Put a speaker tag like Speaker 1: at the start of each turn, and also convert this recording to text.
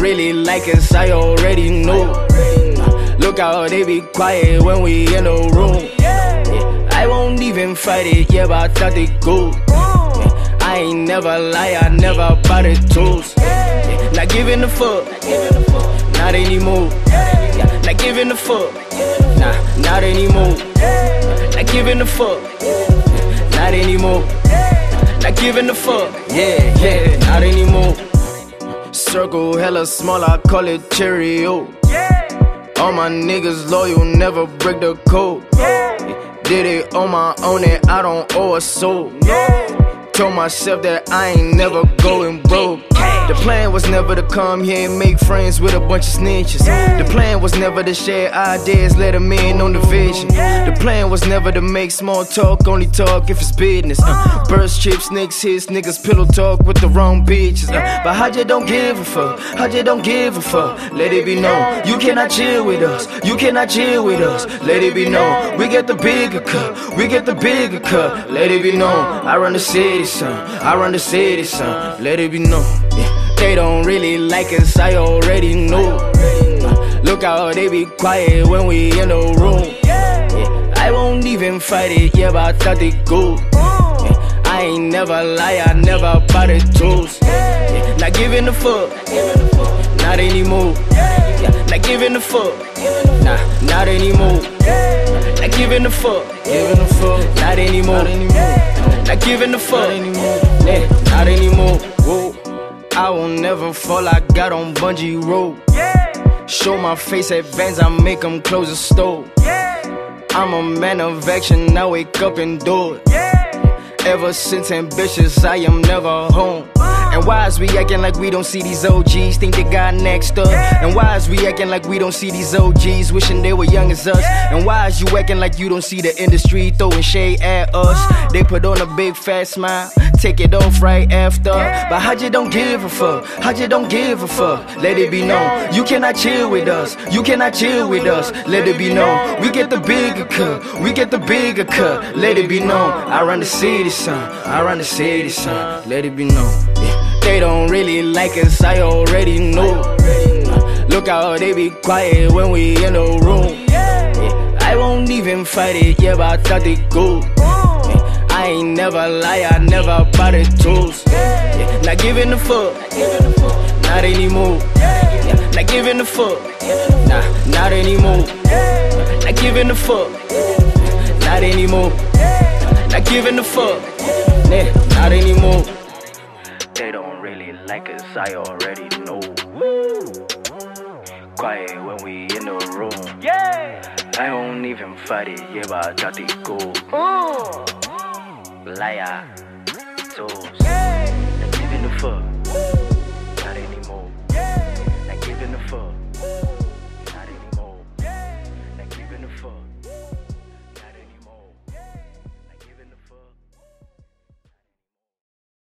Speaker 1: really like us, I already know. Look how they be quiet when we in the room. I won't even fight it, yeah, but I thought they go. I ain't never lie, I never bought it tools. Not giving a fuck, not anymore. Not giving a fuck, not anymore. Not giving a fuck, not anymore. Not giving a fuck, yeah, not anymore. Circle hella small, I call it Cheerio. All my niggas loyal, never break the code. Did it on my own and I don't owe a soul. Told myself that I ain't never going broke. The plan was never to come here and make friends with a bunch of snitches. The plan was never to share ideas, let them in on the vision. The plan was never to make small talk, only talk if it's business. Burst chips, nicks, hits, niggas pillow talk with the wrong bitches. But how you don't give a fuck, how you don't give a fuck. Let it be known, you cannot chill with us, you cannot chill with us. Let it be known, we get the bigger cut, we get the bigger cut. Let it be known, I run the city, son, I run the city, son. Let it be known, yeah. They don't really like us, I already know. Look how they be quiet when we in the room. I won't even fight it, yeah, but I thought they go. I ain't never lie, I never bought it tools. Not giving a fuck, not anymore. Not giving a fuck, not anymore. Not giving a fuck, not anymore. Not giving a fuck, not anymore. Whoa. I will never fall, I got on bungee rope. Show my face at Vans, I make them close the store. I'm a man of action, I wake up and do it. Ever since ambitious, I am never home. And why is we acting like we don't see these OGs, think they got next up? And why is we acting like we don't see these OGs, wishing they were young as us? And why is you acting like you don't see the industry throwing shade at us? They put on a big fat smile, take it off right after. But how you don't give a fuck, how you don't give a fuck. Let it be known, you cannot chill with us, you cannot chill with us. Let it be known, we get the bigger cut, we get the bigger cut. Let it be known, I run the city, son, I run the city, son. Let it be known, yeah. They don't really like us, I already know. Look how they be quiet when we in the room. I won't even fight it, yeah, but I thought they go. I ain't never lie, I never bought it tools. Not giving a fuck, not anymore. Not giving a fuck, not anymore. Not giving a fuck, not anymore. Not giving a fuck, not anymore. They don't really like us, I already know. Quiet when we in the room. I don't even fight it, yeah, but I thought they go. Liar, toes. Not giving a fuck, not anymore. Not giving a fuck.